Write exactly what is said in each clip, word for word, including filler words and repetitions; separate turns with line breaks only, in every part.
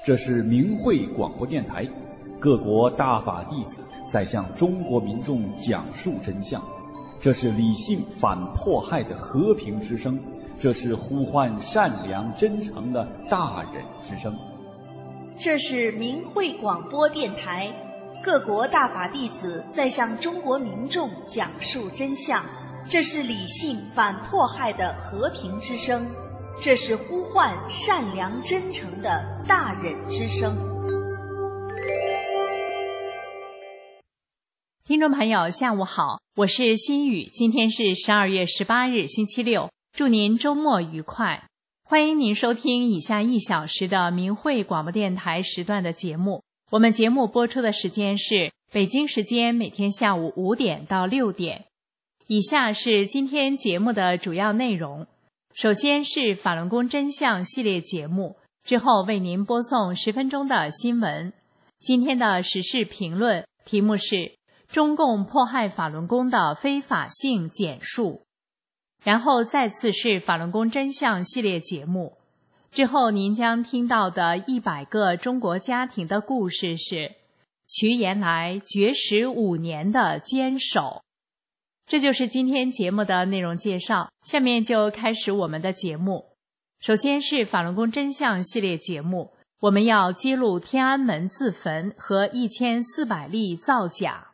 这是明慧广播电台，各国大法弟子在向中国民众讲述真相。这是理性反迫害的和平之声，这是呼唤善良真诚的大忍之声。
这是明慧广播电台，各国大法弟子在向中国民众讲述真相。这是理性反迫害的和平之声，这是呼唤善良真诚的大忍之声。
听众朋友下午好，我是心雨，今天是十二月十八日星期六，祝您周末愉快。欢迎您收听以下一小时的明慧广播电台时段的节目。我们节目播出的时间是北京时间每天下午五点到六点。以下是今天节目的主要内容。首先是法轮功真相系列节目，之后为您播送十分钟的新闻。今天的时事评论题目是中共迫害法轮功的非法性简述。然后再次是法轮功真相系列节目，之后您将听到的一百个中国家庭的故事是瞿延来绝食五年的坚守。这就是今天节目的内容介绍，下面就开始我们的节目。首先是法轮功真相系列节目，我们要揭露天安门自焚和一千四百例造假。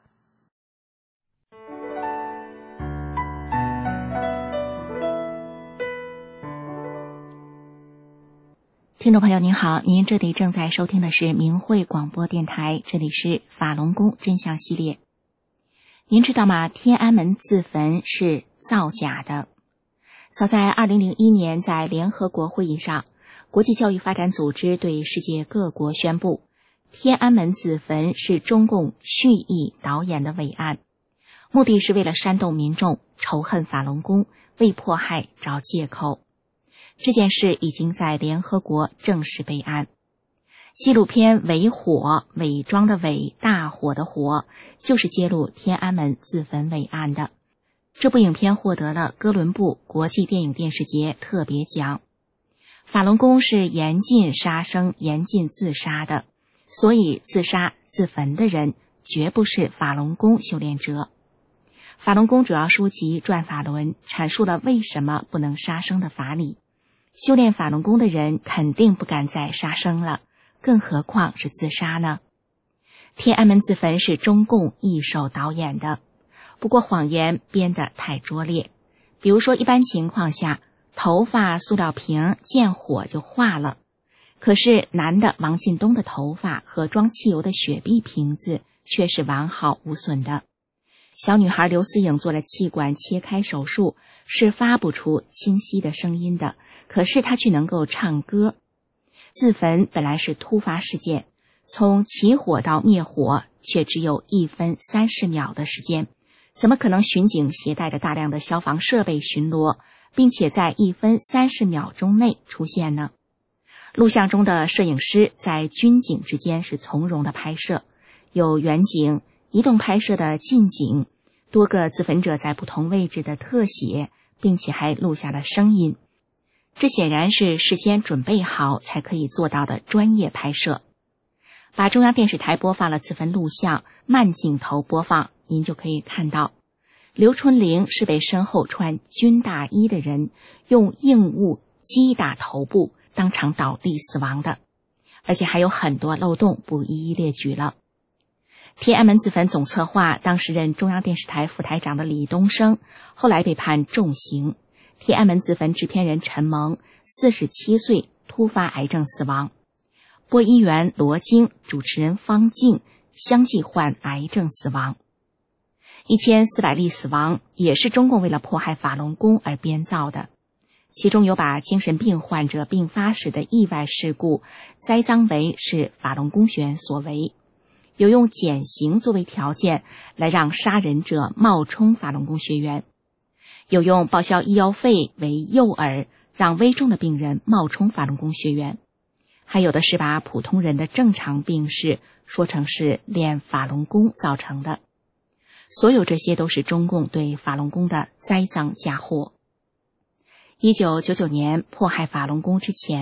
听众朋友您好，您这里正在收听的是明慧广播电台，这里是法轮功真相系列。您知道吗？天安门自焚是造假的。早在二零零一年，在联合国会议上，国际教育发展组织对世界各国宣布，天安门自焚是中共蓄意导演的伟案，目的是为了煽动民众仇恨法轮功，为迫害找借口。这件事已经在联合国正式备案。纪录片《伪火》，伪装的伪，大火的火，就是揭露天安门自焚伟案的。这部影片获得了哥伦布国际电影电视节特别奖。法轮功是严禁杀生、严禁自杀的，所以自杀自焚的人绝不是法轮功修炼者。法轮功主要书籍《转法轮》阐述了为什么不能杀生的法理。修炼法轮功的人肯定不敢再杀生了，更何况是自杀呢？天安门自焚是中共一手导演的，不过谎言编得太拙劣。比如说，一般情况下，头发塑料瓶见火就化了，可是男的王进东的头发和装汽油的雪碧瓶子却是完好无损的。小女孩刘思颖做了气管切开手术，是发不出清晰的声音的，可是她却能够唱歌。自焚本来是突发事件，从起火到灭火却只有一分三十秒的时间，怎么可能巡警携带着大量的消防设备巡逻，并且在一分三十秒钟内出现呢？录像中的摄影师在军警之间是从容的拍摄，有远景、移动拍摄的近景，多个自焚者在不同位置的特写，并且还录下了声音。这显然是事先准备好才可以做到的专业拍摄。把中央电视台播放了自焚录像，慢镜头播放，您就可以看到，刘春玲是被身后穿军大衣的人用硬物击打头部，当场倒地死亡的，而且还有很多漏洞，不一一列举了。天安门自焚总策划当时任中央电视台副台长的李东生，后来被判重刑。天安门自焚制片人陈蒙四十七岁突发癌症死亡，播音员罗京、主持人方静相继患癌症死亡。一千四百例死亡也是中共为了迫害法轮功而编造的，其中有把精神病患者病发时的意外事故栽赃为是法轮功学员所为，有用减刑作为条件来让杀人者冒充法轮功学员，有用报销医药费为诱饵，让危重的病人冒充法轮功学员，还有的是把普通人的正常病史说成是练法轮功造成的。所有这些都是中共对法轮功的栽赃嫁祸。一九九九年迫害法轮功之前，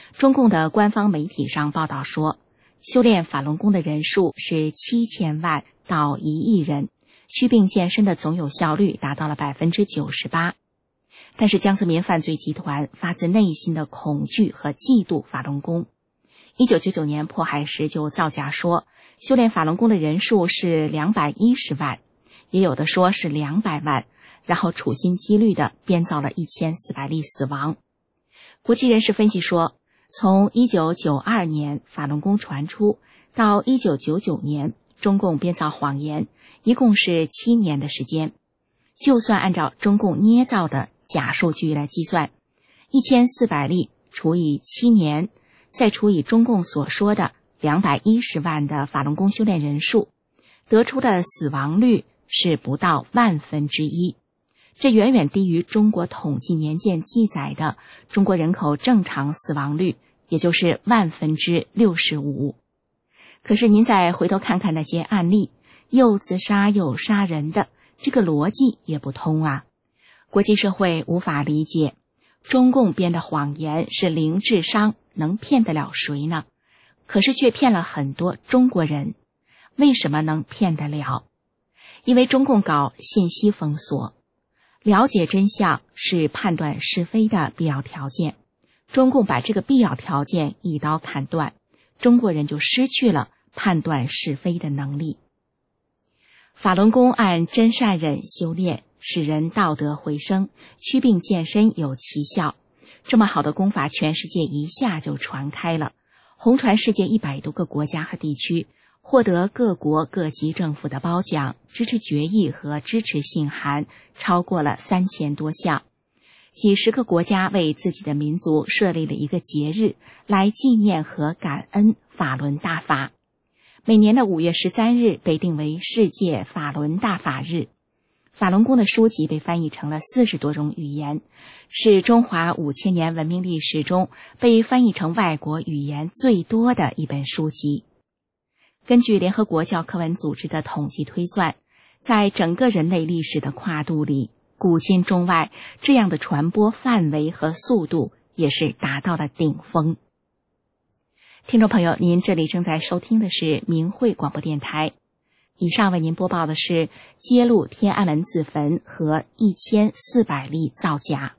中共的官方媒体上报道说，修炼法轮功的人数是七千万到一亿人，祛病健身的总有效率达到了百分之九十八。但是江泽民犯罪集团发自内心的恐惧和嫉妒法轮功。一九九九年迫害时就造假说，修炼法轮功的人数是两百一十万，也有的说是两百万，然后处心积虑地编造了一千四百例死亡。国际人士分析说，从一九九二年法轮功传出到一九九九年，中共编造谎言，一共是七年的时间。就算按照中共捏造的假数据来计算，一千四百例除以七年，再除以中共所说的两百一十万的法轮功修炼人数，得出的死亡率是不到万分之一。这远远低于中国统计年鉴记载的中国人口正常死亡率，也就是万分之六十五。可是您再回头看看那些案例，又自杀又杀人的，这个逻辑也不通啊。国际社会无法理解，中共编的谎言是零智商，能骗得了谁呢？可是却骗了很多中国人。为什么能骗得了？因为中共搞信息封锁，了解真相是判断是非的必要条件。中共把这个必要条件一刀砍断，中国人就失去了判断是非的能力。法轮功按真善忍修炼，使人道德回升，祛病健身有奇效。这么好的功法，全世界一下就传开了，红传世界一百多个国家和地区，获得各国各级政府的褒奖，支持决议和支持信函超过了三千多项。几十个国家为自己的民族设立了一个节日，来纪念和感恩法轮大法。每年的五月十三日被定为世界法轮大法日。法轮功的书籍被翻译成了四十多种语言，是中华五千年文明历史中被翻译成外国语言最多的一本书籍。根据联合国教科文组织的统计推算，在整个人类历史的跨度里，古今中外这样的传播范围和速度也是达到了顶峰。听众朋友，您这里正在收听的是明慧广播电台。以上为您播报的是揭露天安门自焚和一千四百例造假。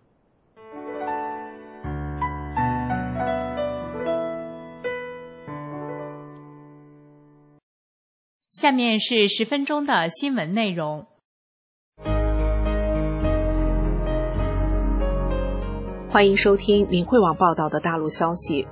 下面是十分钟的新闻内容。
欢迎收听明慧网报道的大陆消息。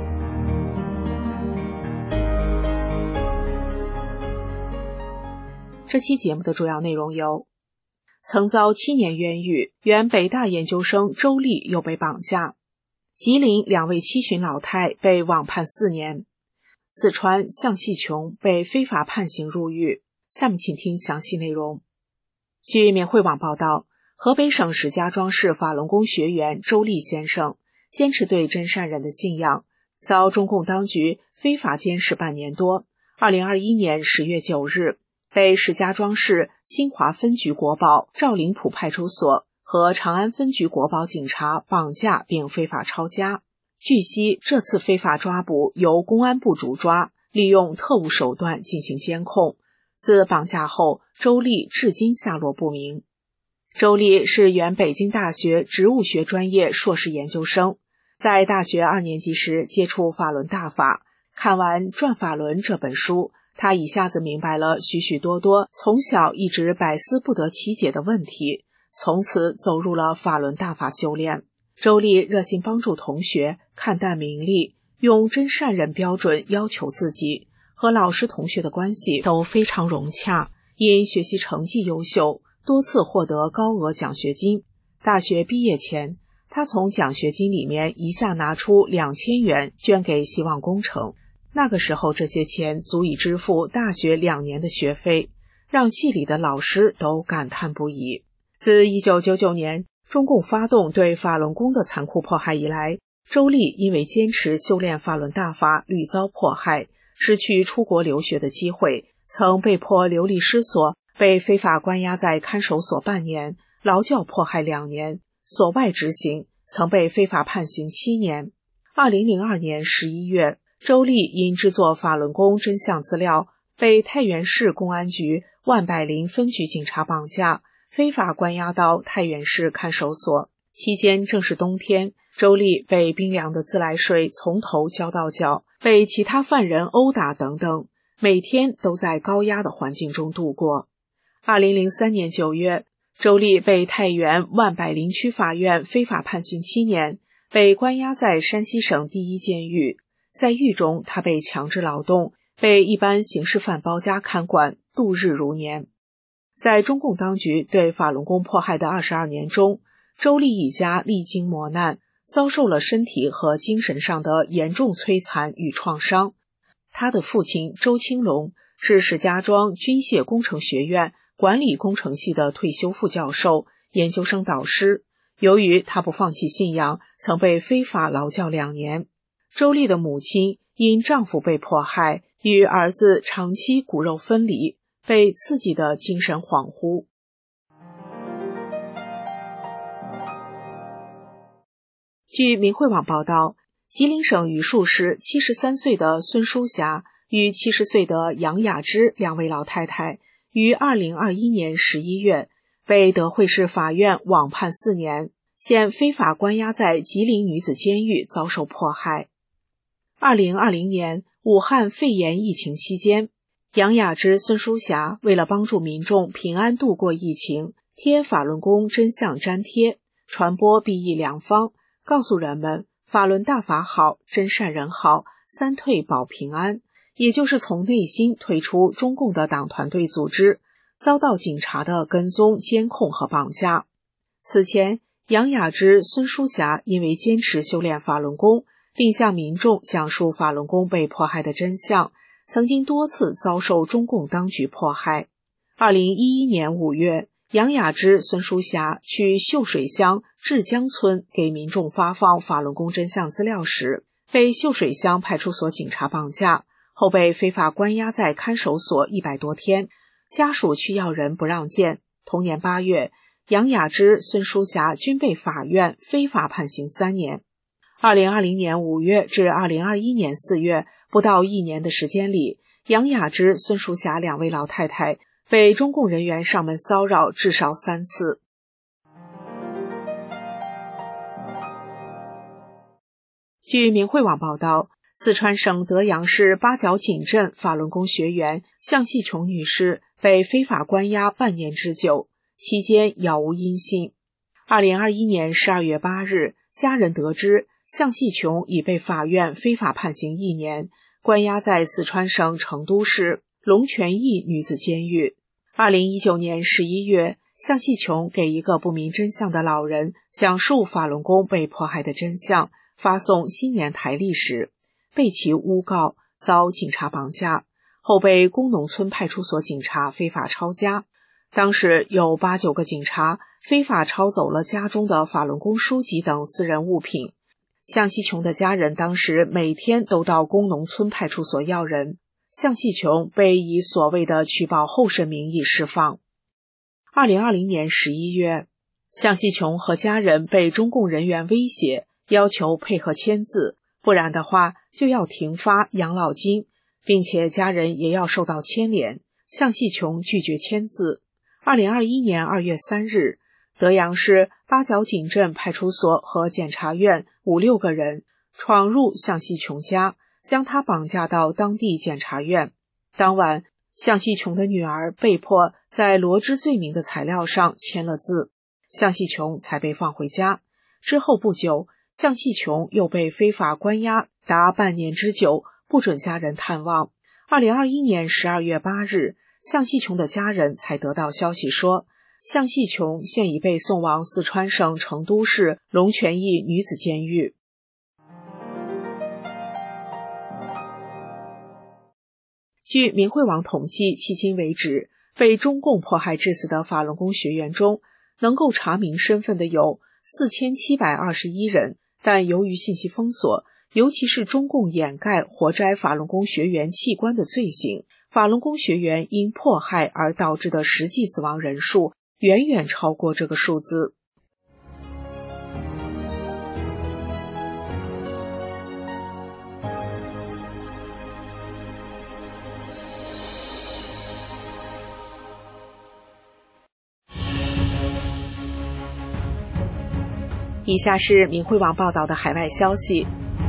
这期节目的主要内容有：曾遭七年冤狱，原北大研究生周丽又被绑架；吉林两位七旬老太被网判四年；四川向细琼被非法判刑入狱。下面请听详细内容。据明慧网报道，河北省石家庄市法轮功学员周丽先生坚持对真善忍的信仰，遭中共当局非法监视半年多。二零二一年十月九日，被石家庄市新华分局国保、赵林浦派出所和长安分局国保警察绑架并非法抄家。据悉，这次非法抓捕由公安部主抓，利用特务手段进行监控。自绑架后，周丽至今下落不明。周丽是原北京大学植物学专业硕士研究生，在大学二年级时接触法轮大法，看完《转法轮》这本书，他一下子明白了许许多多从小一直百思不得其解的问题，从此走入了法轮大法修炼。周丽热心帮助同学，看淡名利，用真善忍标准要求自己，和老师同学的关系都非常融洽，因学习成绩优秀，多次获得高额奖学金。大学毕业前，他从奖学金里面一下拿出两千元捐给希望工程。那个时候，这些钱足以支付大学两年的学费，让系里的老师都感叹不已。自一九九九年中共发动对法轮功的残酷迫害以来，周丽因为坚持修炼法轮大法屡遭迫害，失去出国留学的机会，曾被迫流离失所，被非法关押在看守所半年，劳教迫害两年，所外执行，曾被非法判刑七年。 二零零二年十一月，周丽因制作法轮功真相资料，被太原市公安局万柏林分局警察绑架，非法关押到太原市看守所。期间正是冬天，周丽被冰凉的自来水从头浇到脚，被其他犯人殴打等等，每天都在高压的环境中度过。二零零三年九月，周丽被太原万柏林区法院非法判刑七年，被关押在山西省第一监狱。在狱中，他被强制劳动，被一般刑事犯包夹看管，度日如年。在中共当局对法轮功迫害的二十二年中，周丽一家历经磨难，遭受了身体和精神上的严重摧残与创伤。他的父亲周青龙是石家庄军械工程学院管理工程系的退休副教授、研究生导师。由于他不放弃信仰，曾被非法劳教两年。周丽的母亲因丈夫被迫害，与儿子长期骨肉分离，被刺激的精神恍惚。据明慧网报道，吉林省榆树市七十三岁的孙淑霞与七十岁的杨雅芝两位老太太于二零二一年十一月被德惠市法院网判四年，现非法关押在吉林女子监狱遭受迫害。二零二零年武汉肺炎疫情期间，杨雅芝、孙淑霞为了帮助民众平安度过疫情，贴法轮功真相粘贴，传播避疫良方，告诉人们法轮大法好，真善人好，三退保平安，也就是从内心退出中共的党团队组织，遭到警察的跟踪、监控和绑架。此前，杨雅芝、孙淑霞因为坚持修炼法轮功，并向民众讲述法轮功被迫害的真相，曾经多次遭受中共当局迫害。二零一一年五月，杨雅芝、孙淑霞去秀水乡志江村给民众发放法轮功真相资料时，被秀水乡派出所警察绑架，后被非法关押在看守所一百多天，家属去要人不让见。同年八月，杨雅芝、孙淑霞均被法院非法判刑三年。二零二零年五月至二零二一年四月，不到一年的时间里，杨雅芝、孙淑霞两位老太太被中共人员上门骚扰至少三次。据明慧网报道，四川省德阳市八角井镇法轮功学员向细琼女士被非法关押半年之久，期间杳无音信。二零二一年十二月八日，家人得知向细琼已被法院非法判刑一年，关押在四川省成都市龙泉驿女子监狱。二零一九年十一月，向细琼给一个不明真相的老人讲述法轮功被迫害的真相，发送新年台历时，被其诬告，遭警察绑架，后被工农村派出所警察非法抄家。当时有八九个警察非法抄走了家中的法轮功书籍等私人物品。向细琼的家人当时每天都到工农村派出所要人，向细琼被以所谓的取保候审名义释放。二零二零年十一月，向细琼和家人被中共人员威胁，要求配合签字，不然的话就要停发养老金，并且家人也要受到牵连。向细琼拒绝签字。二零二一年二月三日，德阳市八角井镇派出所和检察院五六个人闯入向细琼家，将他绑架到当地检察院。当晚，向细琼的女儿被迫在罗织罪名的材料上签了字，向细琼才被放回家。之后不久，向细琼又被非法关押达半年之久，不准家人探望。二零二一年十二月八日，向细琼的家人才得到消息说，向细琼现已被送往四川省成都市龙泉驿女子监狱。据明慧网统计，迄今为止，被中共迫害致死的法轮功学员中，能够查明身份的有四千七百二十一人，但由于信息封锁，尤其是中共掩盖活摘法轮功学员器官的罪行，法轮功学员因迫害而导致的实际死亡人数远远超过这个数字。 以下是明慧网报道的海外消息，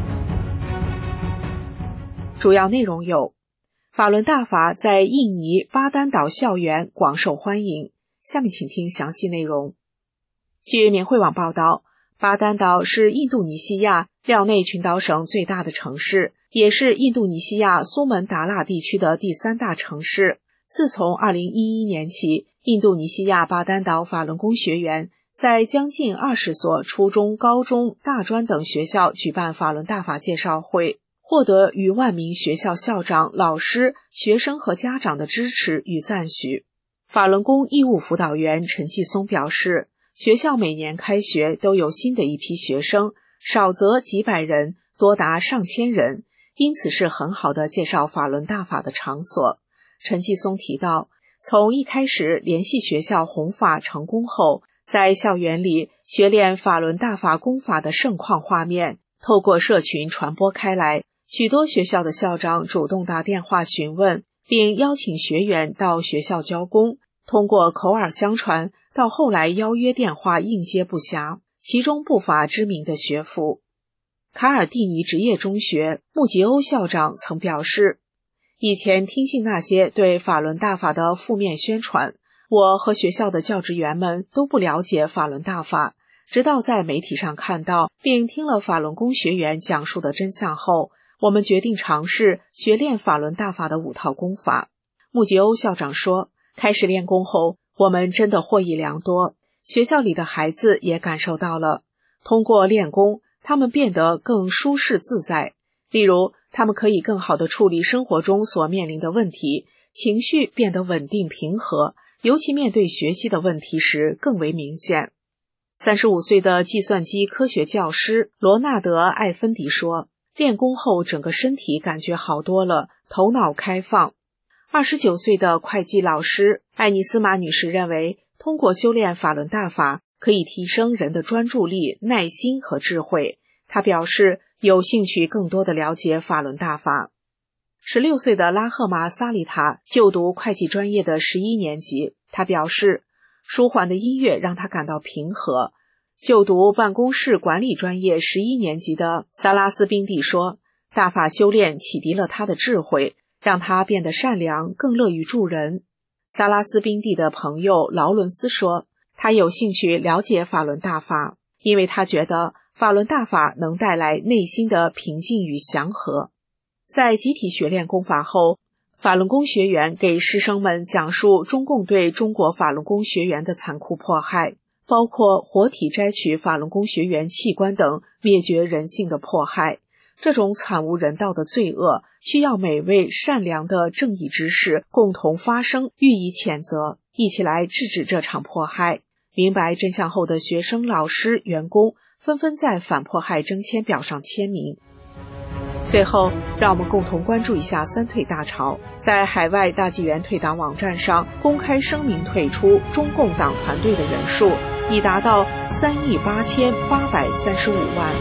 主要内容有：法轮大法在印尼巴丹岛校园广受欢迎。下面请听详细内容。据明慧网报道，巴丹岛是印度尼西亚廖内群岛省最大的城市，也是印度尼西亚苏门答腊地区的第三大城市。自从二零一一年起，印度尼西亚巴丹岛法轮功学员在将近二十所初中、高中、大专等学校举办法轮大法介绍会，获得逾万名学校校长、老师、学生和家长的支持与赞许。法轮功义务辅导员陈继松表示，学校每年开学都有新的一批学生，少则几百人，多达上千人，因此是很好的介绍法轮大法的场所。陈继松提到，从一开始联系学校弘法成功后，在校园里学练法轮大法功法的盛况画面透过社群传播开来，许多学校的校长主动打电话询问，并邀请学员到学校教功，通过口耳相传到后来邀约电话应接不暇，其中不乏知名的学府。卡尔蒂尼职业中学穆吉欧校长曾表示，以前听信那些对法轮大法的负面宣传，我和学校的教职员们都不了解法轮大法，直到在媒体上看到并听了法轮功学员讲述的真相后，我们决定尝试学练法轮大法的五套功法。穆吉欧校长说，开始练功后，我们真的获益良多，学校里的孩子也感受到了，通过练功，他们变得更舒适自在。例如，他们可以更好地处理生活中所面临的问题，情绪变得稳定平和，尤其面对学习的问题时更为明显。三十五岁的计算机科学教师罗纳德·艾芬迪说，练功后整个身体感觉好多了，头脑开放。二十九岁的会计老师艾尼斯玛女士认为，通过修炼法轮大法可以提升人的专注力、耐心和智慧。她表示有兴趣更多地了解法轮大法。十六岁的拉赫玛·萨利塔就读会计专业的十一年级，她表示舒缓的音乐让她感到平和。就读办公室管理专业十一年级的萨拉斯宾蒂说，大法修炼启迪了他的智慧，让他变得善良，更乐于助人。萨拉斯宾蒂的朋友劳伦斯说，他有兴趣了解法轮大法，因为他觉得法轮大法能带来内心的平静与祥和。在集体学练功法后，法轮功学员给师生们讲述中共对中国法轮功学员的残酷迫害，包括活体摘取法轮功学员器官等灭绝人性的迫害。这种惨无人道的罪恶，需要每位善良的正义之士共同发声，予以谴责，一起来制止这场迫害。明白真相后的学生、老师、员工纷纷在反迫害征签表上签名。最后，让我们共同关注一下三退大潮。在海外大纪元退党网站上公开声明退出中共党团队的人数已达到三亿八千八百三十五万。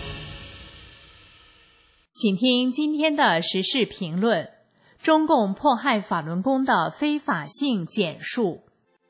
请听今天的时事评论：中共迫害法轮功的非法性简述。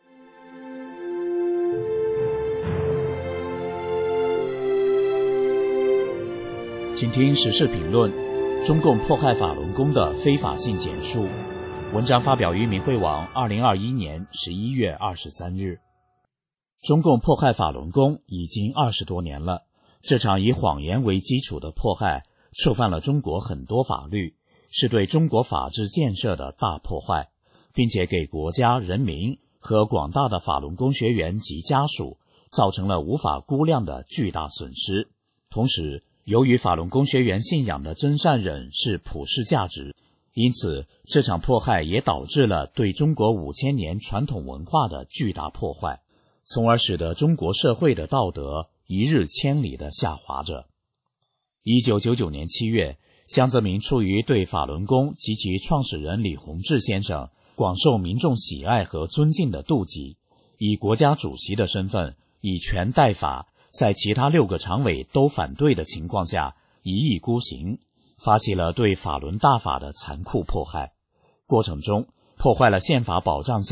请听时事评论：中共迫害法轮功的非法性简述。文章发表于明慧网二零二一年十一月二十三日。中共迫害法轮功已经二十多年了，这场以谎言为基础的迫害触犯了中国很多法律，是对中国法治建设的大破坏，并且给国家、人民和广大的法轮功学员及家属造成了无法估量的巨大损失。同时，由于法轮功学员信仰的真善忍是普世价值，因此这场迫害也导致了对中国五千年传统文化的巨大破坏，从而使得中国社会的道德一日千里地下滑着。一九九九年七月，江泽民出于对法轮功及其创始人李洪志先生广受民众喜爱和尊敬的妒忌，以国家主席的身份以权代法，在其他六个常委都反对的情况下一意孤行，发起了对法轮大法的残酷迫害。过程中破坏了宪法保障下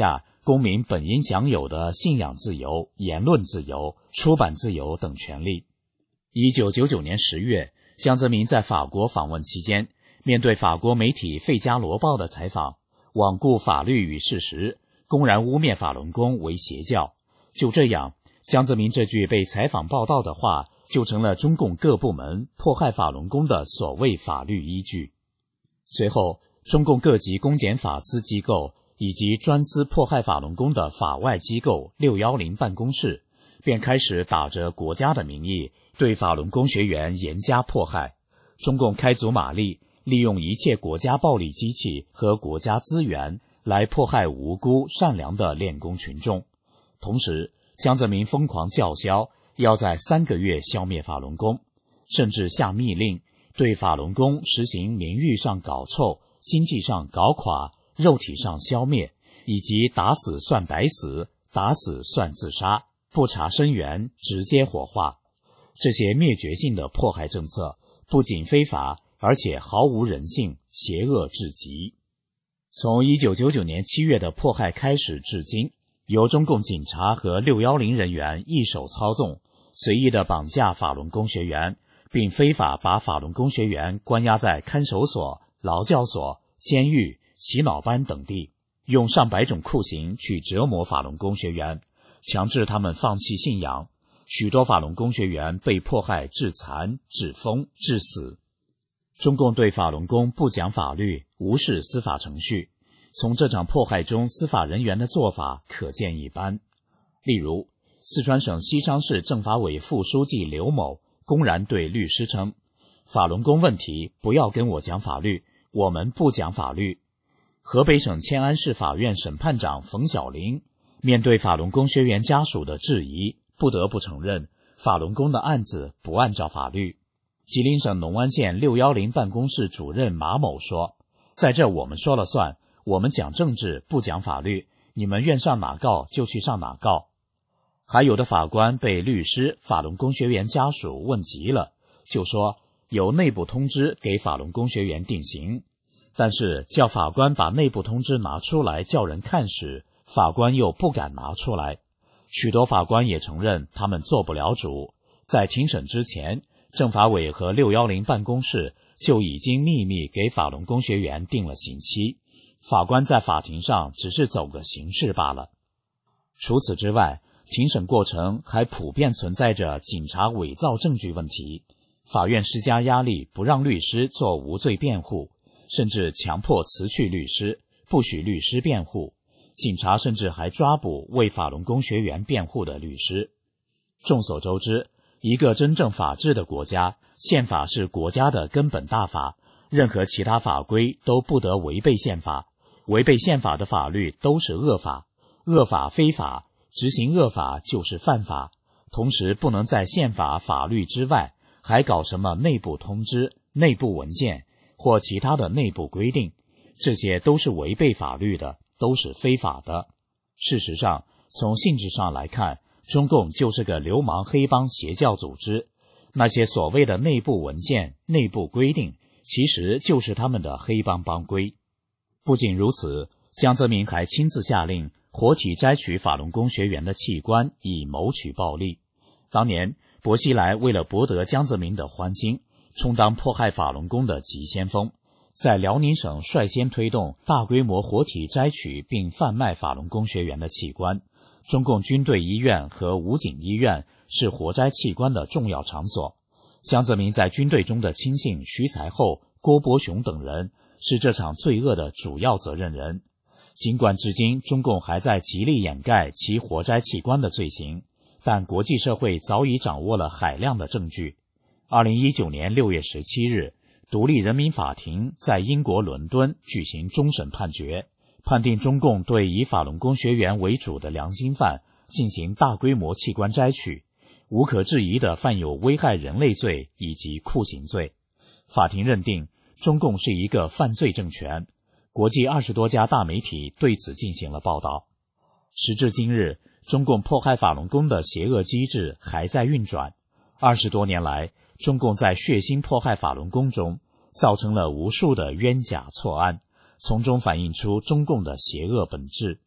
公民本应享有的信仰自由、言论自由、出版自由等权利。一九九九年十月，江泽民在法国访问期间，面对法国媒体《费加罗报》的采访，罔顾法律与事实，公然污蔑法轮功为邪教。就这样，江泽民这句被采访报道的话，就成了中共各部门迫害法轮功的所谓法律依据。随后，中共各级公检法司机构以及专司迫害法轮功的法外机构六一零办公室，便开始打着国家的名义，对法轮功学员严加迫害。中共开足马力，利用一切国家暴力机器和国家资源来迫害无辜善良的练功群众。同时，江泽民疯狂叫嚣，要在三个月消灭法轮功，甚至下密令对法轮功实行名誉上搞臭、经济上搞垮、肉体上消灭，以及打死算逮死、打死算自杀、不查生源直接火化。这些灭绝性的迫害政策不仅非法，而且毫无人性，邪恶至极。从一九九九年七月的迫害开始至今，由中共警察和六一零人员一手操纵，随意地绑架法轮功学员，并非法把法轮功学员关押在看守所、劳教所、监狱、洗脑班等地，用上百种酷刑去折磨法轮功学员，强制他们放弃信仰。许多法轮功学员被迫害致残、致疯、致死。中共对法轮功不讲法律，无视司法程序，从这场迫害中司法人员的做法可见一斑。例如，四川省西昌市政法委副书记刘某公然对律师称，法轮功问题不要跟我讲法律，我们不讲法律。河北省迁安市法院审判长冯小林面对法轮功学员家属的质疑，不得不承认法轮功的案子不按照法律。吉林省农安县六一零办公室主任马某说，在这我们说了算，我们讲政治不讲法律，你们愿上哪告就去上哪告。还有的法官被律师、法轮功学员家属问急了，就说有内部通知给法轮功学员定刑，但是叫法官把内部通知拿出来叫人看时，法官又不敢拿出来。许多法官也承认他们做不了主，在庭审之前，政法委和六一零办公室就已经秘密给法轮功学员定了刑期，法官在法庭上只是走个形式罢了。除此之外，庭审过程还普遍存在着警察伪造证据问题，法院施加压力不让律师做无罪辩护，甚至强迫辞去律师，不许律师辩护。警察甚至还抓捕为法轮功学员辩护的律师。众所周知，一个真正法治的国家，宪法是国家的根本大法，任何其他法规都不得违背宪法，违背宪法的法律都是恶法，恶法非法，执行恶法就是犯法。同时不能在宪法法律之外还搞什么内部通知、内部文件或其他的内部规定，这些都是违背法律的，都是非法的。事实上，从性质上来看，中共就是个流氓黑帮邪教组织，那些所谓的内部文件、内部规定，其实就是他们的黑帮帮规。不仅如此，江泽民还亲自下令活体摘取法轮功学员的器官，以谋取暴利。当年，薄熙来为了博得江泽民的欢心，充当迫害法轮功的急先锋，在辽宁省率先推动大规模活体摘取并贩卖法轮功学员的器官。中共军队医院和武警医院是活摘器官的重要场所。江泽民在军队中的亲信徐才厚、郭伯雄等人是这场罪恶的主要责任人。尽管至今中共还在极力掩盖其活摘器官的罪行，但国际社会早已掌握了海量的证据。二零一九年六月十七日，独立人民法庭在英国伦敦举行终审判决，判定中共对以法轮功学员为主的良心犯进行大规模器官摘取，无可置疑地犯有危害人类罪以及酷刑罪。法庭认定中共是一个犯罪政权，国际二十多家大媒体对此进行了报道。时至今日，中共迫害法轮功的邪恶机制还在运转。二十多年来，中共在血腥迫害法轮功中造成了无数的冤假错案，从中反映出中共的邪恶本质。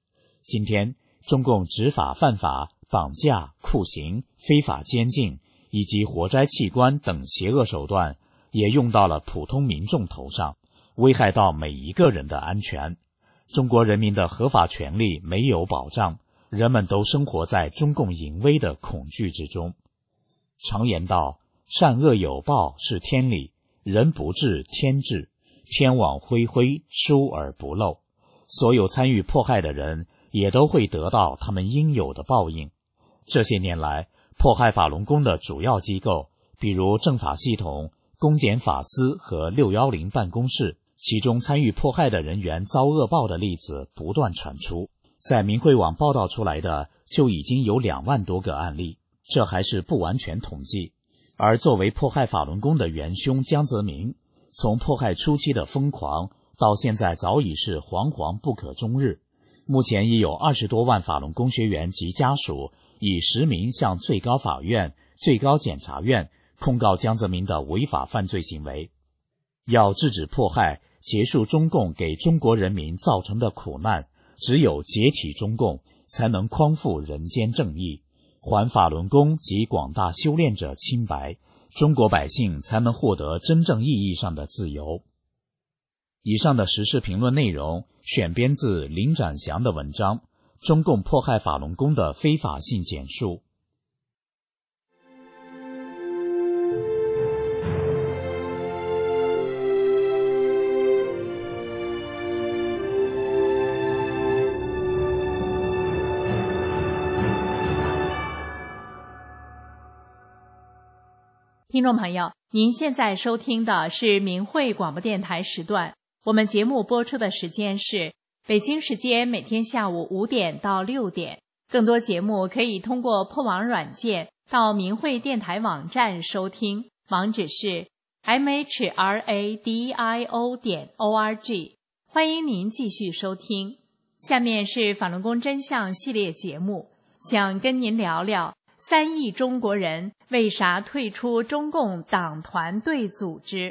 今天，中共执法犯法、绑架、酷刑、非法监禁以及活摘器官等邪恶手段，也用到了普通民众头上，危害到每一个人的安全。中国人民的合法权利没有保障，人们都生活在中共淫威的恐惧之中。常言道，善恶有报是天理，人不治天治，天网恢恢，疏而不漏。所有参与迫害的人也都会得到他们应有的报应。这些年来，迫害法轮功的主要机构，比如政法系统、公检法司和六一零办公室，其中参与迫害的人员遭恶报的例子不断传出。在明慧网报道出来的就已经有两万多个案例，这还是不完全统计。而作为迫害法轮功的元凶江泽民，从迫害初期的疯狂到现在早已是惶惶不可终日。目前已有二十多万法轮功学员及家属以实名向最高法院、最高检察院控告江泽民的违法犯罪行为。要制止迫害，结束中共给中国人民造成的苦难，只有解体中共，才能匡复人间正义，还法轮功及广大修炼者清白，中国百姓才能获得真正意义上的自由。以上的时事评论内容选编自林展祥的文章《中共迫害法轮功的非法性简述》。
听众朋友，您现在收听的是明慧广播电台时段，我们节目播出的时间是北京时间每天下午五点到六点。更多节目可以通过破网软件到明慧电台网站收听，网址是 m h r a d i o 点 o r g。欢迎您继续收听。下面是法轮功真相系列节目，想跟您聊聊三亿中国人为啥退出中共党团队组织？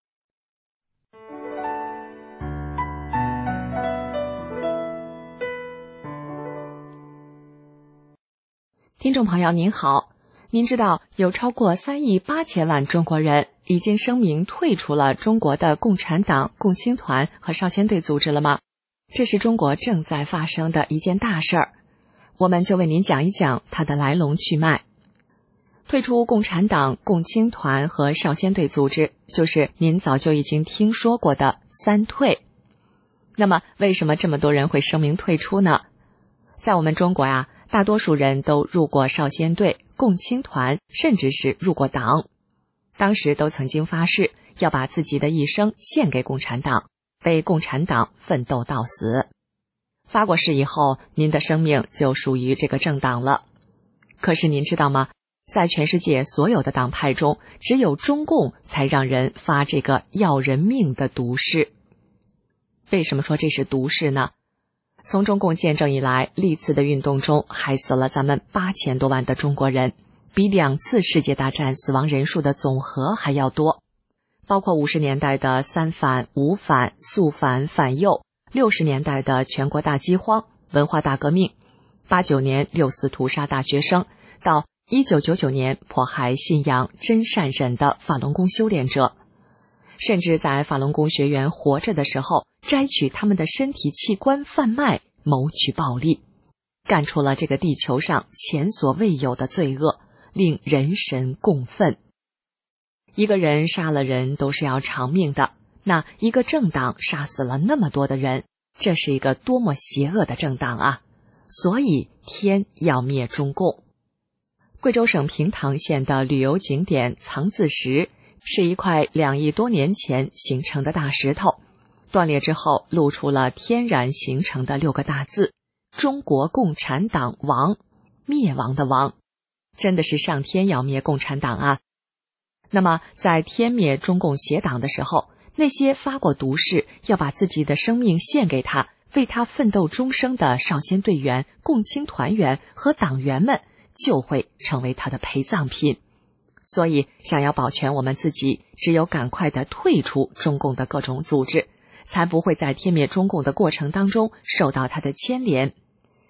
听众朋友您好，您知道有超过三亿八千万中国人已经声明退出了中国的共产党、共青团和少先队组织了吗？这是中国正在发生的一件大事儿，我们就为您讲一讲它的来龙去脉。退出共产党、共青团和少先队组织，就是您早就已经听说过的三退。那么为什么这么多人会声明退出呢？在我们中国呀，大多数人都入过少先队、共青团，甚至是入过党。当时都曾经发誓要把自己的一生献给共产党，为共产党奋斗到死。发过誓以后，您的生命就属于这个政党了。可是您知道吗？在全世界所有的党派中，只有中共才让人发这个要人命的毒誓。为什么说这是毒誓呢？从中共建政以来，历次的运动中害死了咱们八千多万的中国人，比两次世界大战死亡人数的总和还要多。包括五十年代的三反、五反、肃反、反右，六十年代的全国大饥荒、文化大革命，八九年六四屠杀大学生，到一九九九年迫害信仰真善忍的法轮功修炼者，甚至在法轮功学员活着的时候摘取他们的身体器官贩卖，谋取暴利，干出了这个地球上前所未有的罪恶，令人神共愤。一个人杀了人都是要偿命的，那一个政党杀死了那么多的人，这是一个多么邪恶的政党啊！所以天要灭中共。贵州省平塘县的旅游景点藏字石是一块两亿多年前形成的大石头，断裂之后露出了天然形成的六个大字：中国共产党亡，灭亡的亡。真的是上天要灭共产党啊！那么在天灭中共邪党的时候，那些发过毒誓要把自己的生命献给他，为他奋斗终生的少先队员、共青团员和党员们就会成为他的陪葬品。所以想要保全我们自己，只有赶快的退出中共的各种组织，才不会在天灭中共的过程当中受到他的牵连。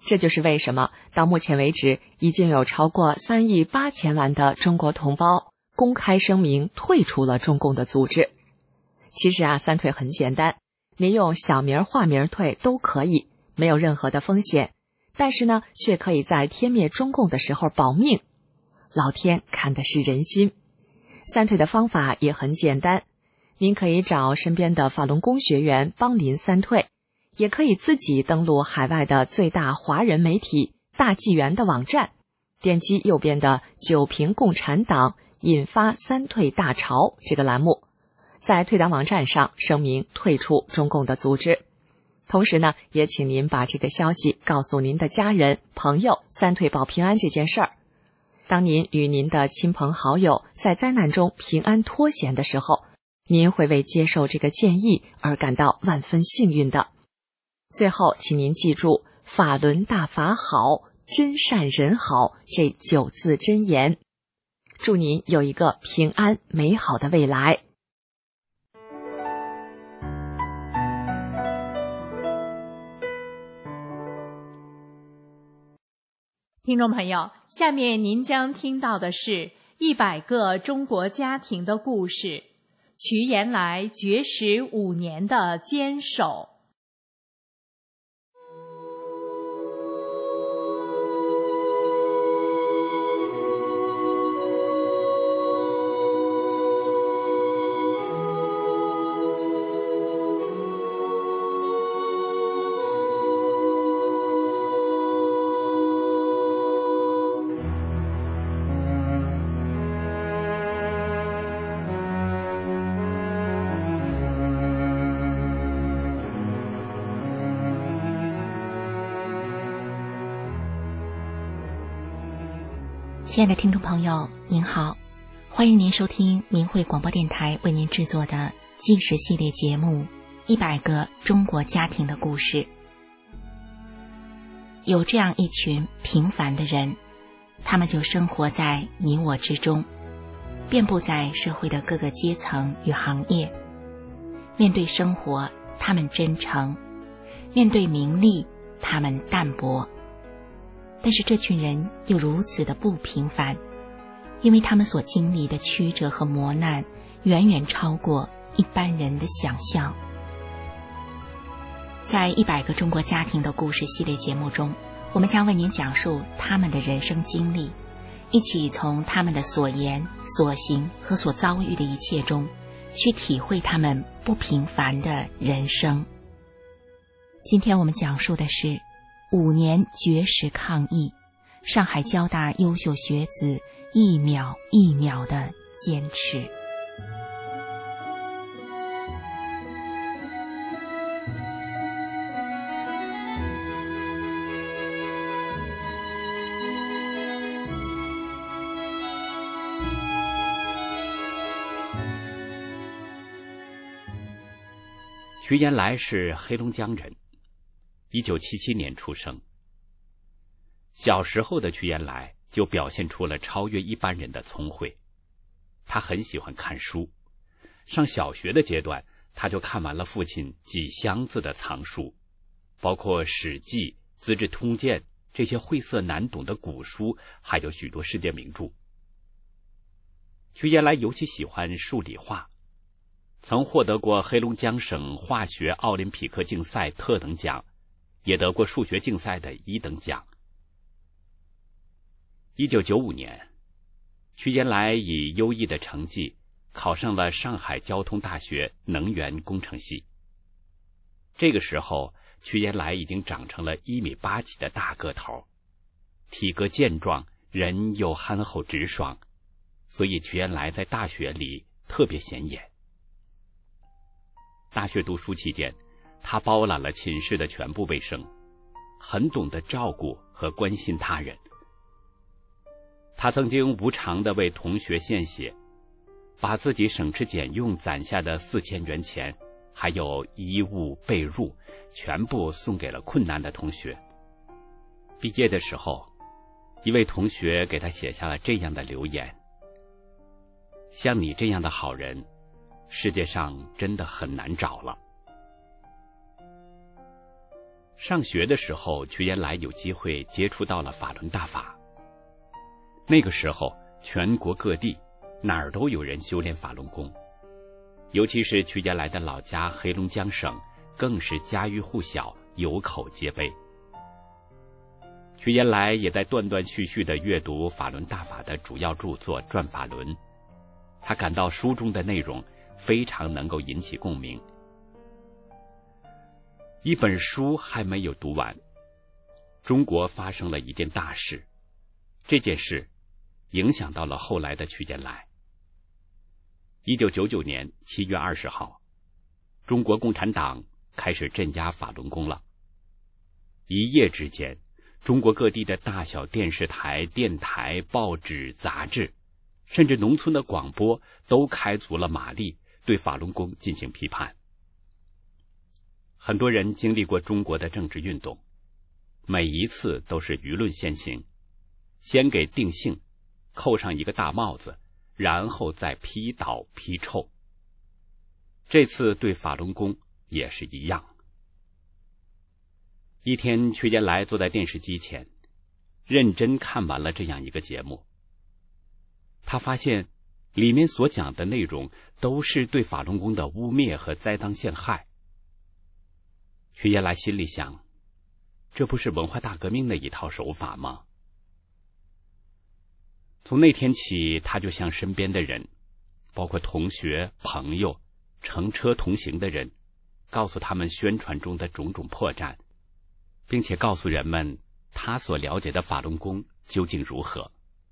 这就是为什么到目前为止已经有超过三亿八千万的中国同胞公开声明退出了中共的组织。其实啊，三退很简单，您用小名化名退都可以，没有任何的风险，但是呢，却可以在天灭中共的时候保命。老天看的是人心。三退的方法也很简单，您可以找身边的法轮功学员帮您三退，也可以自己登录海外的最大华人媒体大纪元的网站，点击右边的九评共产党引发三退大潮这个栏目，在退党网站上声明退出中共的组织。同时呢，也请您把这个消息告诉您的家人朋友，三退保平安这件事儿。当您与您的亲朋好友在灾难中平安脱险的时候，您会为接受这个建议而感到万分幸运的。最后，请您记住法轮大法好，真善人好这九字真言，祝您有一个平安美好的未来。
听众朋友，下面您将听到的是一百个中国家庭的故事，瞿延来绝食五年的坚守。
亲爱的听众朋友，您好，欢迎您收听明慧广播电台为您制作的纪实系列节目《一百个中国家庭的故事》。有这样一群平凡的人，他们就生活在你我之中，遍布在社会的各个阶层与行业。面对生活，他们真诚；面对名利，他们淡泊。但是这群人又如此的不平凡，因为他们所经历的曲折和磨难远远超过一般人的想象。在一百个中国家庭的故事系列节目中，我们将为您讲述他们的人生经历，一起从他们的所言所行和所遭遇的一切中去体会他们不平凡的人生。今天我们讲述的是五年绝食抗疫，上海交大优秀学子一秒一秒的坚持。
瞿延来是黑龙江人，一九七七年出生。小时候的瞿延来就表现出了超越一般人的聪慧。他很喜欢看书，上小学的阶段，他就看完了父亲几箱子的藏书，包括《史记》《资治通鉴》这些晦涩难懂的古书，还有许多世界名著。瞿延来尤其喜欢数理化，曾获得过黑龙江省化学奥林匹克竞赛特等奖，也得过数学竞赛的一等奖。一九九五年，瞿延来以优异的成绩考上了上海交通大学能源工程系。这个时候，瞿延来已经长成了一米八几的大个头，体格健壮，人又憨厚直爽，所以瞿延来在大学里特别显眼。大学读书期间，他包揽了寝室的全部卫生，很懂得照顾和关心他人。他曾经无偿地为同学献血，把自己省吃俭用攒下的四千元钱，还有衣物被褥，全部送给了困难的同学。毕业的时候，一位同学给他写下了这样的留言：像你这样的好人，世界上真的很难找了。 上学的时候，瞿延来有机会接触到了法轮大法。那个时候，全国各地哪儿都有人修炼法轮功，尤其是瞿延来的老家黑龙江省，更是家喻户晓，有口皆碑。瞿延来也在断断续续地阅读法轮大法的主要著作《转法轮》，他感到书中的内容非常能够引起共鸣。一本书还没有读完，中国发生了一件大事，这件事影响到了后来的瞿延来。一九九九年七月二十号，中国共产党开始镇压法轮功了。一夜之间，中国各地的大小电视台、电台、报纸、杂志，甚至农村的广播都开足了马力，对法轮功进行批判。很多人经历过中国的政治运动，每一次都是舆论先行，先给定性扣上一个大帽子，然后再批倒批臭。这次对法轮功也是一样。一天，瞿延来坐在电视机前，认真看完了这样一个节目。他发现里面所讲的内容都是对法轮功的污蔑和栽赃陷害。瞿延来心里想，这不是文化大革命的一套手法吗？从那天起，他就向身边的人，包括同学、朋友、乘车同行的人，告诉他们宣传中的种种破绽，并且告诉人们他所了解的法轮功究竟如何。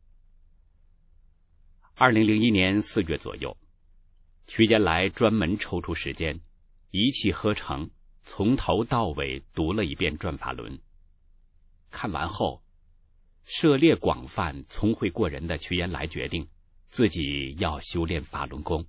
二零零一年四月左右，瞿延来专门抽出时间，一气呵成，从头到尾读了一遍《转法轮》。看完后，涉猎广泛、聪慧过人的瞿延来决定自己要修炼法轮功。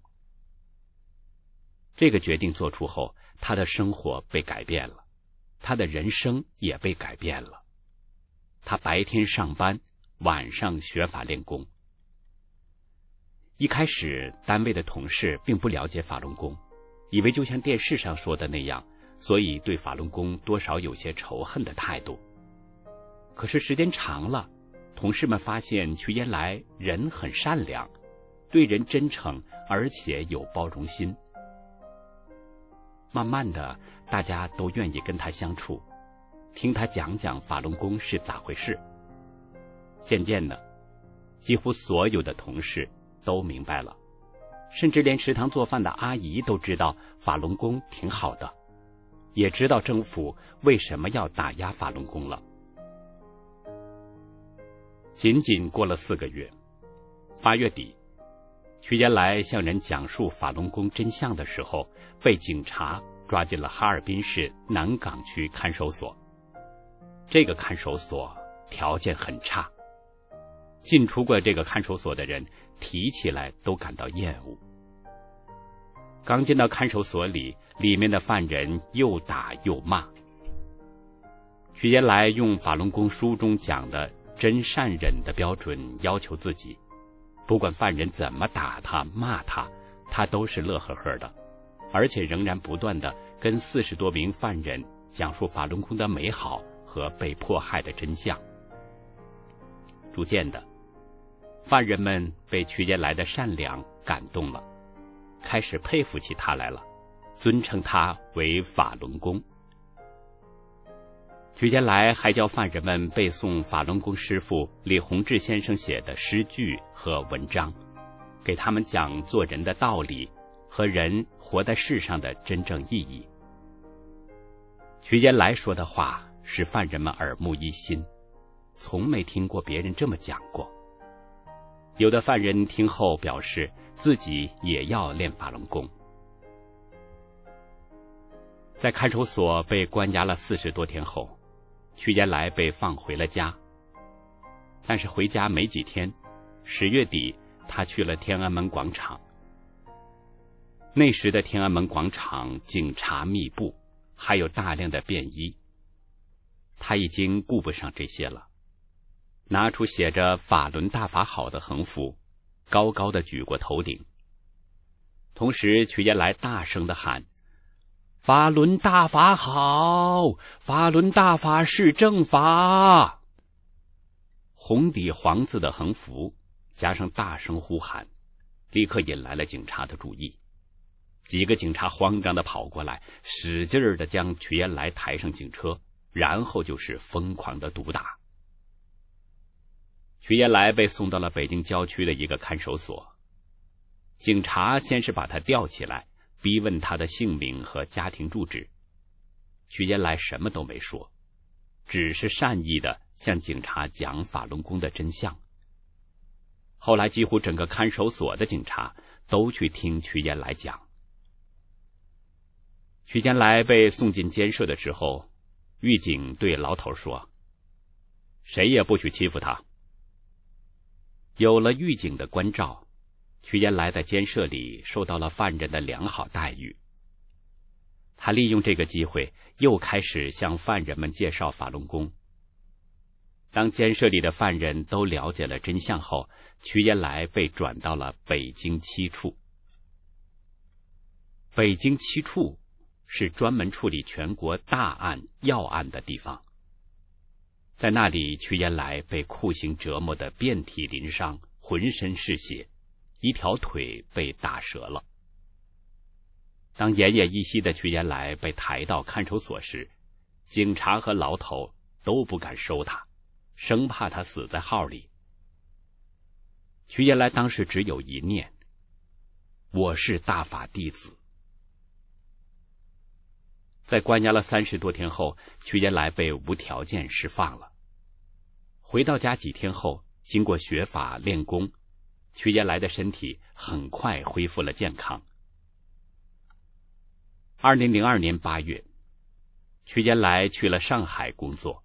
这个决定做出后，他的生活被改变了，他的人生也被改变了。他白天上班，晚上学法练功。一开始，单位的同事并不了解法轮功，以为就像电视上说的那样，所以对法轮功多少有些仇恨的态度。可是时间长了，同事们发现瞿延来人很善良，对人真诚，而且有包容心。慢慢的，大家都愿意跟他相处，听他讲讲法轮功是咋回事。渐渐的，几乎所有的同事都明白了，甚至连食堂做饭的阿姨都知道法轮功挺好的，也知道政府为什么要打压法轮功了。仅仅过了四个月，八月底，瞿延来向人讲述法轮功真相的时候，被警察抓进了哈尔滨市南岗区看守所。这个看守所条件很差，进出过这个看守所的人提起来都感到厌恶。刚进到看守所里，里面的犯人又打又骂。瞿延来用法轮功书中讲的真善忍的标准要求自己，不管犯人怎么打他骂他，他都是乐呵呵的，而且仍然不断地跟四十多名犯人讲述法轮功的美好和被迫害的真相。逐渐的，犯人们被瞿延来的善良感动了，开始佩服起他来了，尊称他为法轮功。瞿延来还教犯人们背诵法轮功师傅李洪志先生写的诗句和文章，给他们讲做人的道理和人活在世上的真正意义。瞿延来说的话使犯人们耳目一新，从没听过别人这么讲过。有的犯人听后表示自己也要练法轮功。在看守所被关押了四十多天后，瞿延来被放回了家。但是回家没几天，十月底他去了天安门广场。那时的天安门广场警察密布，还有大量的便衣。他已经顾不上这些了，拿出写着法轮大法好的横幅，高高的举过头顶。同时瞿延来大声地喊， 法轮大法好，法轮大法是正法。红底黄字的横幅加上大声呼喊，立刻引来了警察的注意。几个警察慌张地跑过来，使劲儿地将瞿延来抬上警车，然后就是疯狂的毒打。瞿延来被送到了北京郊区的一个看守所，警察先是把他吊起来，逼问他的姓名和家庭住址。瞿延来什么都没说，只是善意地向警察讲法轮功的真相。后来几乎整个看守所的警察都去听瞿延来讲。瞿延来被送进监舍的时候，狱警对牢头说：“谁也不许欺负他。”有了狱警的关照，瞿延来在监舍里受到了犯人的良好待遇。他利用这个机会，又开始向犯人们介绍法轮功。当监舍里的犯人都了解了真相后，瞿延来被转到了北京七处。北京七处是专门处理全国大案要案的地方。在那里，瞿延来被酷刑折磨得遍体鳞伤，浑身是血，一条腿被打折了。当奄奄一息的瞿延来被抬到看守所时，警察和牢头都不敢收他，生怕他死在号里。瞿延来当时只有一念：我是大法弟子。在关押了三十多天后，瞿延来被无条件释放了。回到家几天后，经过学法练功，瞿延来的身体很快恢复了健康。二零零二年八月，瞿延来去了上海工作。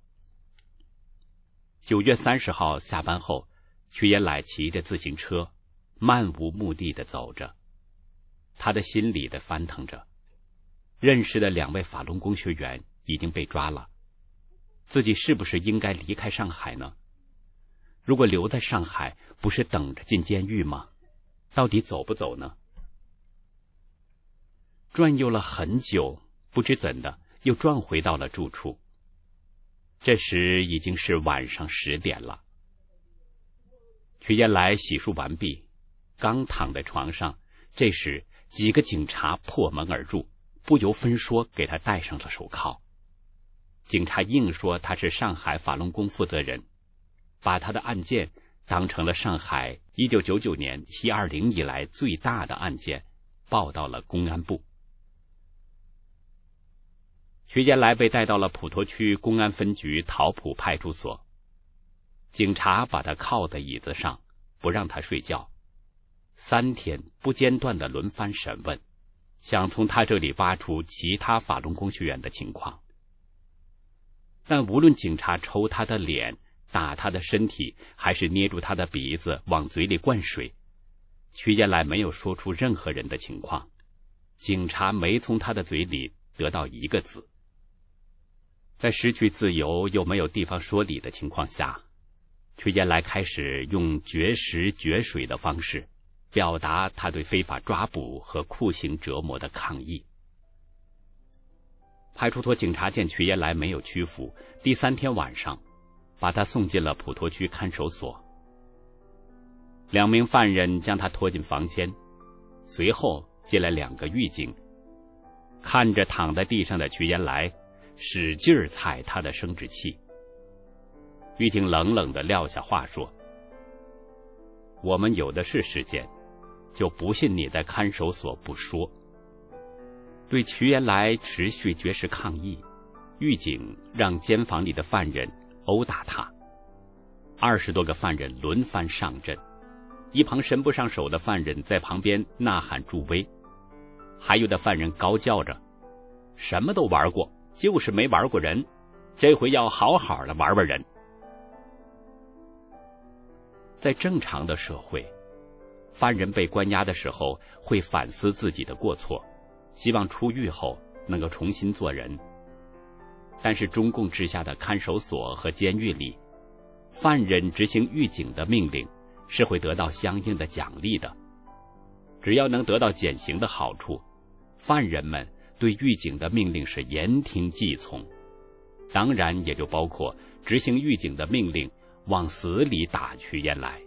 九月三十号下班后，瞿延来骑着自行车，漫无目的地走着，他的心里的翻腾着。认识的两位法轮功学员已经被抓了，自己是不是应该离开上海呢？如果留在上海，不是等着进监狱吗？到底走不走呢？转悠了很久，不知怎的又转回到了住处。这时已经是晚上十点了。瞿延来洗漱完毕，刚躺在床上，这时几个警察破门而入，不由分说给他戴上了手铐。警察硬说他是上海法轮功负责人，把他的案件当成了上海一九九九年七二零以来最大的案件，报到了公安部。瞿延来被带到了普陀区公安分局桃浦派出所，警察把他铐在椅子上，不让他睡觉，三天不间断的轮番审问，想从他这里挖出其他法轮功学员的情况。但无论警察抽他的脸，打他的身体，还是捏住他的鼻子往嘴里灌水，瞿延来没有说出任何人的情况，警察没从他的嘴里得到一个字。在失去自由又没有地方说理的情况下，瞿延来开始用绝食绝水的方式表达他对非法抓捕和酷刑折磨的抗议。派出所警察见瞿延来没有屈服，第三天晚上把他送进了普陀区看守所。两名犯人将他拖进房间，随后进来两个狱警，看着躺在地上的瞿延来，使劲儿踩他的生殖器。狱警冷冷地撂下话说：“我们有的是时间，就不信你在看守所不说。”对瞿延来持续绝食抗议，狱警让监房里的犯人殴打他。二十多个犯人轮番上阵，一旁伸不上手的犯人在旁边呐喊助威，还有的犯人高叫着：“什么都玩过，就是没玩过人，这回要好好的玩玩人。”在正常的社会，犯人被关押的时候会反思自己的过错，希望出狱后能够重新做人。但是中共之下的看守所和监狱里，犯人执行狱警的命令是会得到相应的奖励的。只要能得到减刑的好处，犯人们对狱警的命令是言听计从，当然也就包括执行狱警的命令往死里打瞿延来。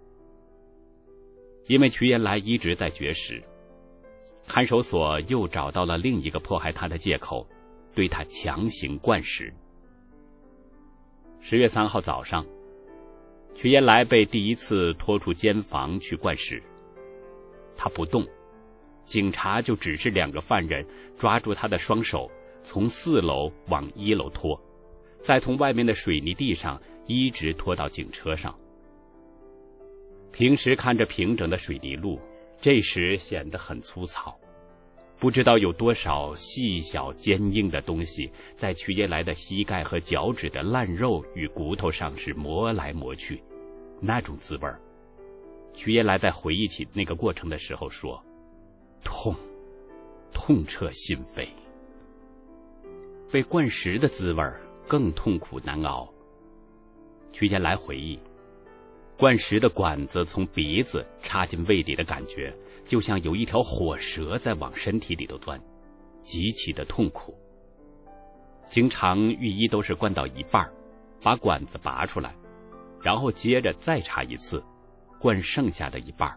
因为瞿延来一直在绝食，看守所又找到了另一个迫害他的借口，对他强行灌食。十月三号早上，瞿延来被第一次拖出监房去灌食，他不动，警察就指示两个犯人抓住他的双手，从四楼往一楼拖，再从外面的水泥地上一直拖到警车上。平时看着平整的水泥路，这时显得很粗糙，不知道有多少细小坚硬的东西在瞿延来的膝盖和脚趾的烂肉与骨头上是磨来磨去，那种滋味儿。瞿延来在回忆起那个过程的时候说，痛，痛彻心扉。被灌食的滋味儿更痛苦难熬。瞿延来回忆，灌食的管子从鼻子插进胃里的感觉，就像有一条火蛇在往身体里头钻，极其的痛苦。经常御医都是灌到一半，把管子拔出来，然后接着再插一次，灌剩下的一半。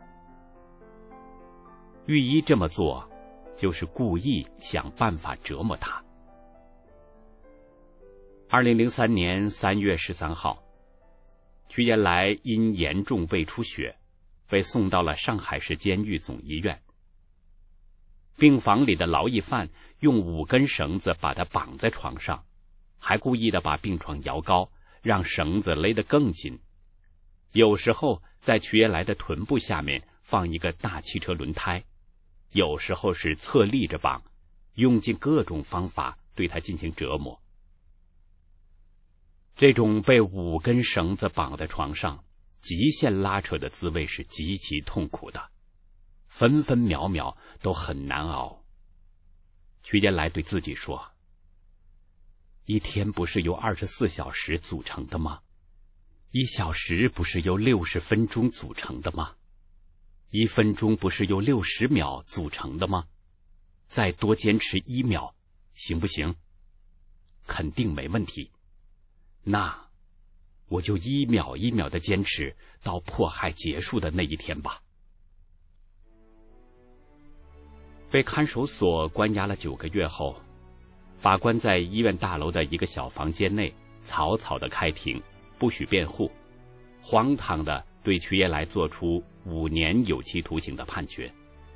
御医这么做，就是故意想办法折磨他。二零零三年三月十三号，瞿延来因严重胃出血，被送到了上海市监狱总医院。病房里的劳役犯用五根绳子把他绑在床上，还故意的把病床摇高，让绳子勒得更紧。有时候在瞿延来的臀部下面放一个大汽车轮胎，有时候是侧立着绑，用尽各种方法对他进行折磨。这种被五根绳子绑在床上极限拉扯的滋味是极其痛苦的，分分秒秒都很难熬。瞿延来对自己说，一天不是由二十四小时组成的吗？一小时不是由六十分钟组成的吗？一分钟不是由六十秒组成的吗？再多坚持一秒，行不行？肯定没问题。那我就一秒一秒的坚持到迫害结束的那一天吧。被看守所关押了九个月后，法官在医院大楼的一个小房间内草草的开庭，不许辩护，荒唐的对瞿延来做出五年有期徒刑的判决。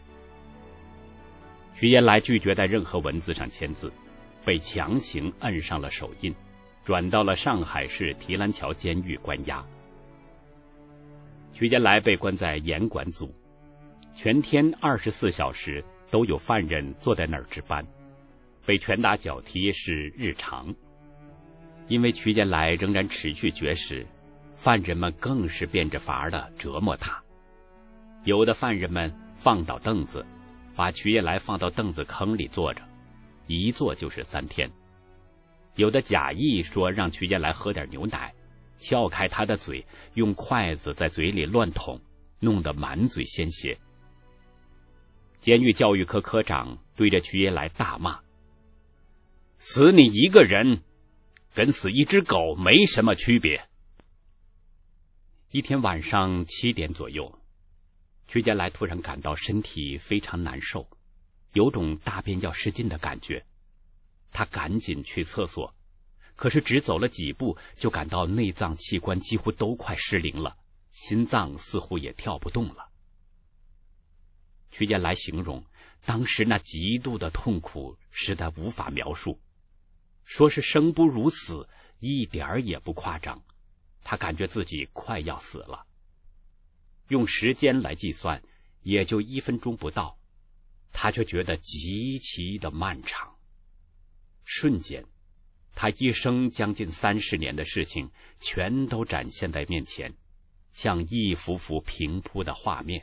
瞿延来拒绝在任何文字上签字，被强行摁上了手印，转到了上海市提篮桥监狱关押。瞿延来被关在严管组，全天二十四小时都有犯人坐在那儿值班，被拳打脚踢是日常。因为瞿延来仍然持续绝食，犯人们更是变着法儿的折磨他。有的犯人们放倒凳子，把瞿延来放到凳子坑里坐着，一坐就是三天。有的假意说让瞿延来喝点牛奶，撬开他的嘴，用筷子在嘴里乱捅，弄得满嘴鲜血。监狱教育科科长对着瞿延来大骂，死你一个人，跟死一只狗没什么区别。一天晚上七点左右，瞿延来突然感到身体非常难受，有种大便要失禁的感觉。他赶紧去厕所，可是只走了几步，就感到内脏器官几乎都快失灵了，心脏似乎也跳不动了。瞿延来形容当时那极度的痛苦实在无法描述，说是生不如死，一点儿也不夸张。他感觉自己快要死了，用时间来计算也就一分钟不到，他却觉得极其的漫长。瞬间，他一生将近三十年的事情全都展现在面前，像一幅幅平铺的画面。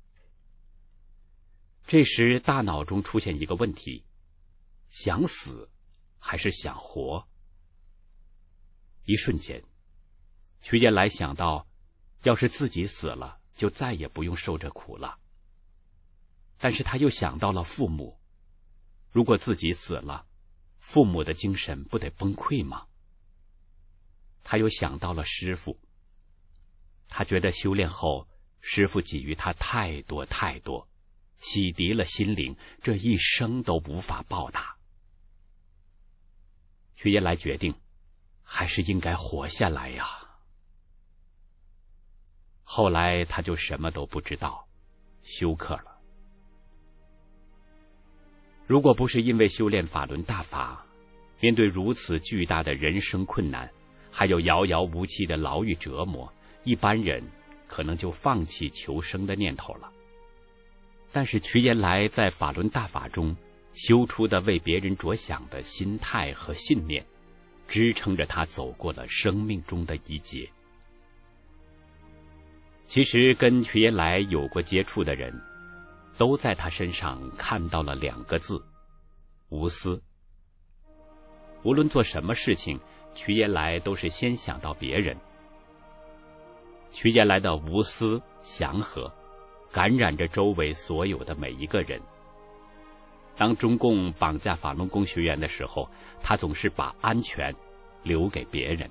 这时大脑中出现一个问题，想死还是想活？一瞬间，瞿延来想到，要是自己死了，就再也不用受这苦了。但是他又想到了父母， 如果自己死了，父母的精神不得崩溃吗？他又想到了师父，他觉得修炼后，师父给予他太多太多，洗涤了心灵，这一生都无法报答。屈延来决定，还是应该活下来呀。后来他就什么都不知道，休克了。如果不是因为修炼法轮大法，面对如此巨大的人生困难，还有遥遥无期的牢狱折磨，一般人可能就放弃求生的念头了。但是屈延来在法轮大法中修出的为别人着想的心态和信念，支撑着他走过了生命中的一劫。其实跟屈延来有过接触的人，都在他身上看到了两个字：无私。无论做什么事情，屈延来都是先想到别人。屈延来的无私祥和，感染着周围所有的每一个人。当中共绑架法轮功学员的时候，他总是把安全留给别人。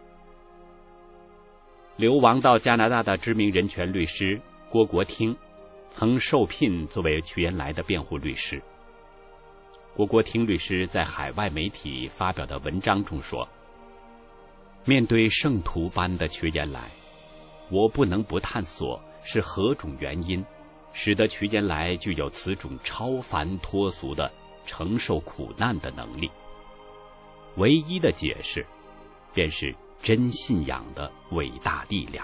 流亡到加拿大的知名人权律师郭国听曾受聘作为屈延来的辩护律师。郭国听律师在海外媒体发表的文章中说，面对圣徒般的屈延来，我不能不探索是何种原因使得屈延来具有此种超凡脱俗的承受苦难的能力。唯一的解释便是真信仰的伟大力量。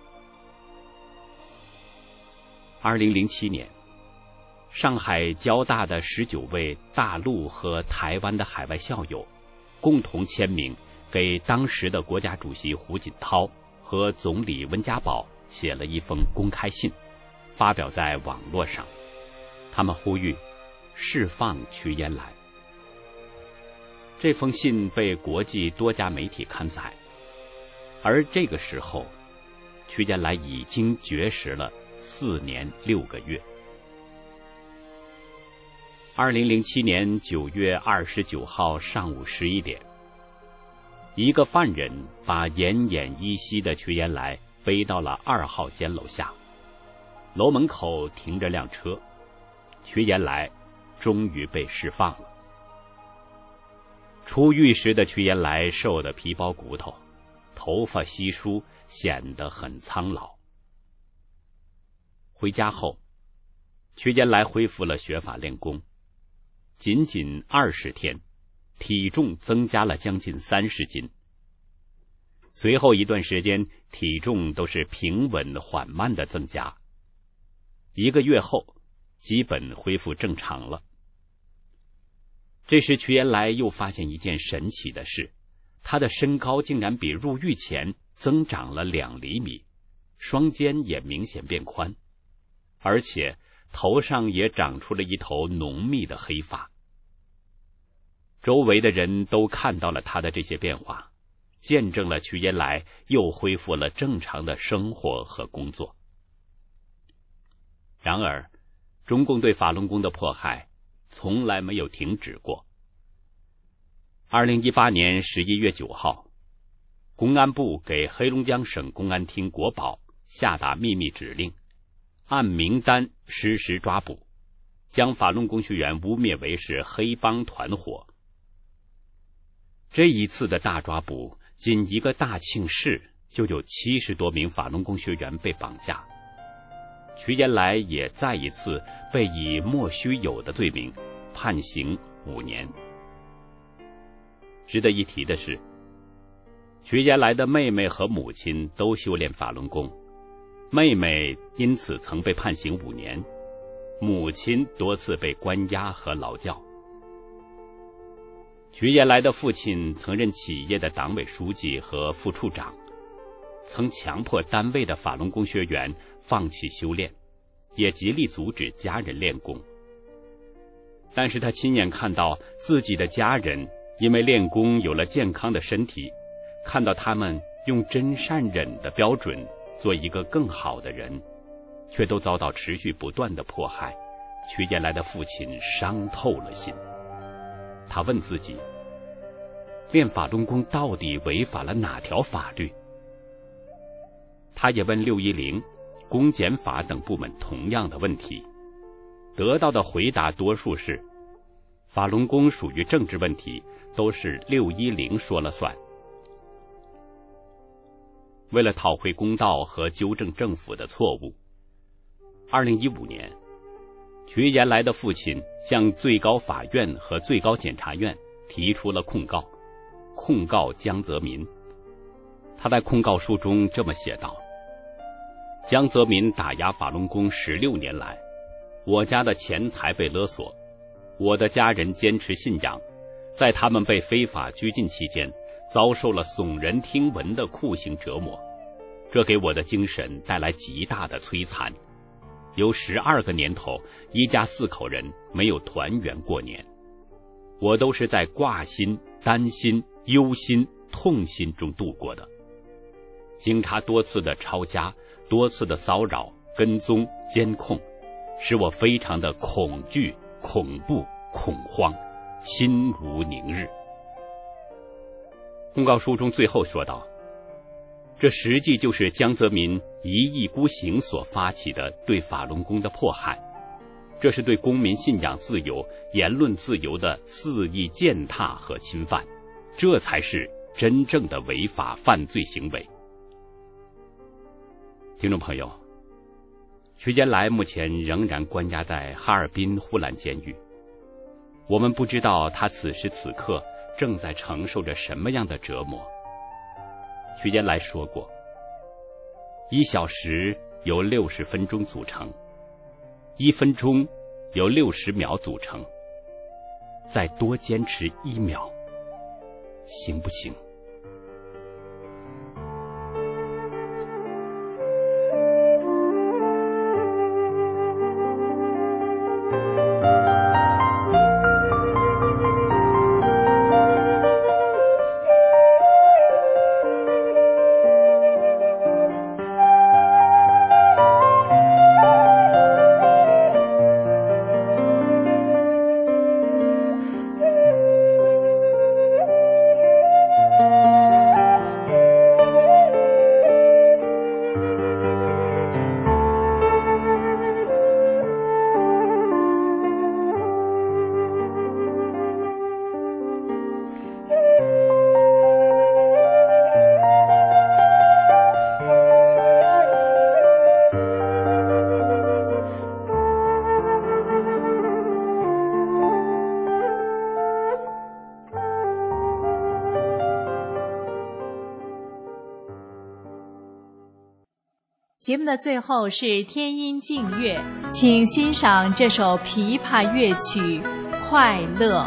二零零七年，上海交大的十九位大陆和台湾的海外校友共同签名，给当时的国家主席胡锦涛和总理温家宝写了一封公开信，发表在网络上。他们呼吁释放屈延来。这封信被国际多家媒体刊载，而这个时候，屈延来已经绝食了四年六个月。二零零七年九月二十九号上午十一点，一个犯人把奄奄一息的屈延来背到了二号间楼下，楼门口停着辆车，屈延来终于被释放了。出狱时的屈延来瘦得皮包骨头，头发稀疏，显得很苍老。回家后，屈延来恢复了学法练功，仅仅二十天，体重增加了将近三十斤。随后一段时间，体重都是平稳缓慢的增加。一个月后，基本恢复正常了。这时屈延来又发现一件神奇的事，他的身高竟然比入狱前增长了两厘米，双肩也明显变宽，而且头上也长出了一头浓密的黑发。周围的人都看到了他的这些变化，见证了屈延来又恢复了正常的生活和工作。然而，中共对法轮功的迫害从来没有停止过。二零一八年十一月九号，公安部给黑龙江省公安厅国保下达秘密指令，按名单实施抓捕，将法轮功学员污蔑为是黑帮团伙。这一次的大抓捕，仅一个大庆市就有七十多名法轮功学员被绑架。屈延来也再一次被以莫须有的罪名判刑五年。值得一提的是，屈延来的妹妹和母亲都修炼法轮功，妹妹因此曾被判刑五年，母亲多次被关押和劳教。屈延来的父亲曾任企业的党委书记和副处长，曾强迫单位的法轮功学员放弃修炼，也极力阻止家人练功。但是他亲眼看到自己的家人因为练功有了健康的身体，看到他们用真善忍的标准做一个更好的人，却都遭到持续不断的迫害，屈延来的父亲伤透了心。 他问自己，练法轮功到底违反了哪条法律？他也问六一零、公检法等部门同样的问题，得到的回答多数是法轮功属于政治问题，都是六一零说了算。为了讨回公道和纠正政府的错误，二零一五年，瞿延来的父亲向最高法院和最高检察院提出了控告，控告江泽民。他在控告书中这么写道：江泽民打压法轮功十六年来，我家的钱财被勒索，我的家人坚持信仰，在他们被非法拘禁期间，遭受了耸人听闻的酷刑折磨，这给我的精神带来极大的摧残。有十二个年头，一家四口人没有团圆过年，我都是在挂心、担心、忧心、痛心中度过的。警察多次的抄家，多次的骚扰、跟踪、监控，使我非常的恐惧、恐怖、恐慌，心无宁日。控告书中最后说道，这实际就是江泽民一意孤行所发起的对法轮功的迫害，这是对公民信仰自由、言论自由的肆意践踏和侵犯，这才是真正的违法犯罪行为。听众朋友，瞿延来目前仍然关押在哈尔滨呼兰监狱，我们不知道他此时此刻正在承受着什么样的折磨。瞿延来说过，一小时由六十分钟组成，一分钟由六十秒组成，再多坚持一秒，行不行？
节目的最后是天音静乐，请欣赏这首琵琶乐曲《快乐》。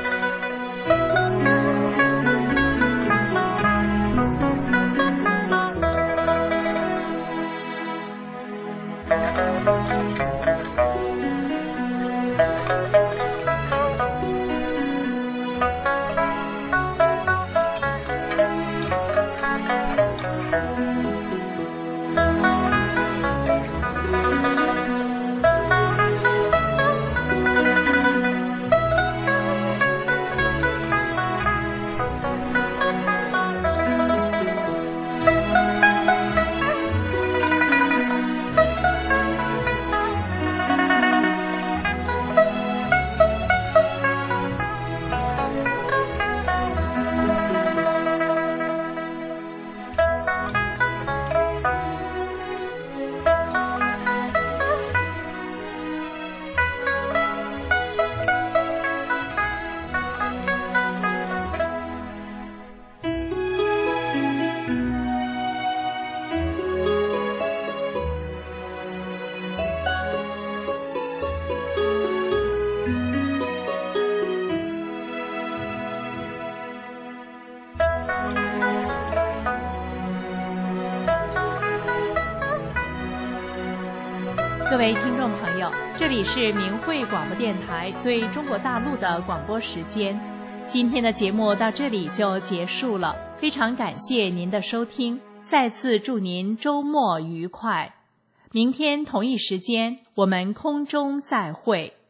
各位听众朋友，这里是明慧广播电台对中国大陆的广播时间。今天的节目到这里就结束了，非常感谢您的收听，再次祝您周末愉快。明天同一时间，我们空中再会。